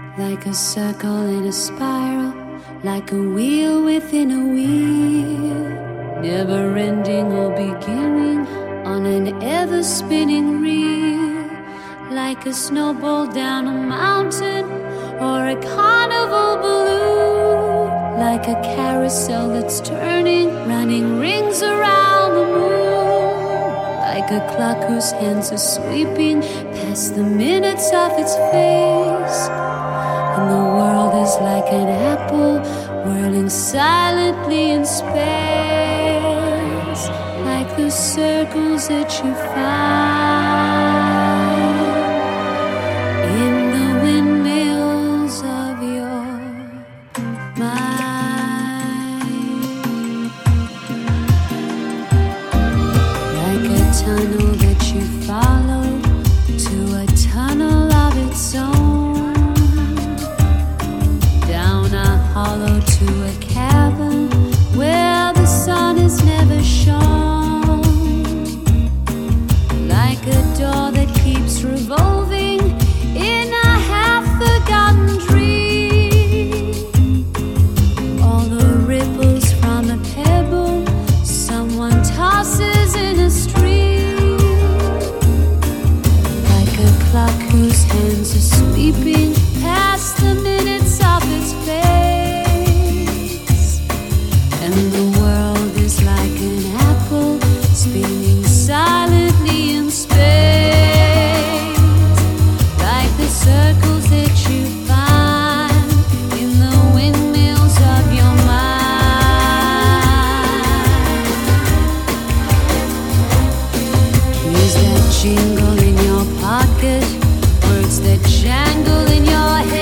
like a circle in a spiral, like a wheel within a wheel, never ending or beginning on an ever spinning reel, like a snowball down a mountain or a carnival balloon, like a carousel that's turning, running rings around the moon, like a clock whose hands are sweeping past the minutes of its face. And the world is like an apple whirling silently in space, like the circles that you find in the windmills of your mind, like a tunnel that you follow to a tunnel of its own, hollow to a cavern where the sun is never shone, like a door that keeps revolving in a half-forgotten dream, all the ripples from a pebble someone tosses in a stream, like a clock whose hands are sweeping past the minutes of its face. And the world is like an apple spinning silently in space, like the circles that you find in the windmills of your mind. Keys that jingle in your pocket, words that jangle in your head,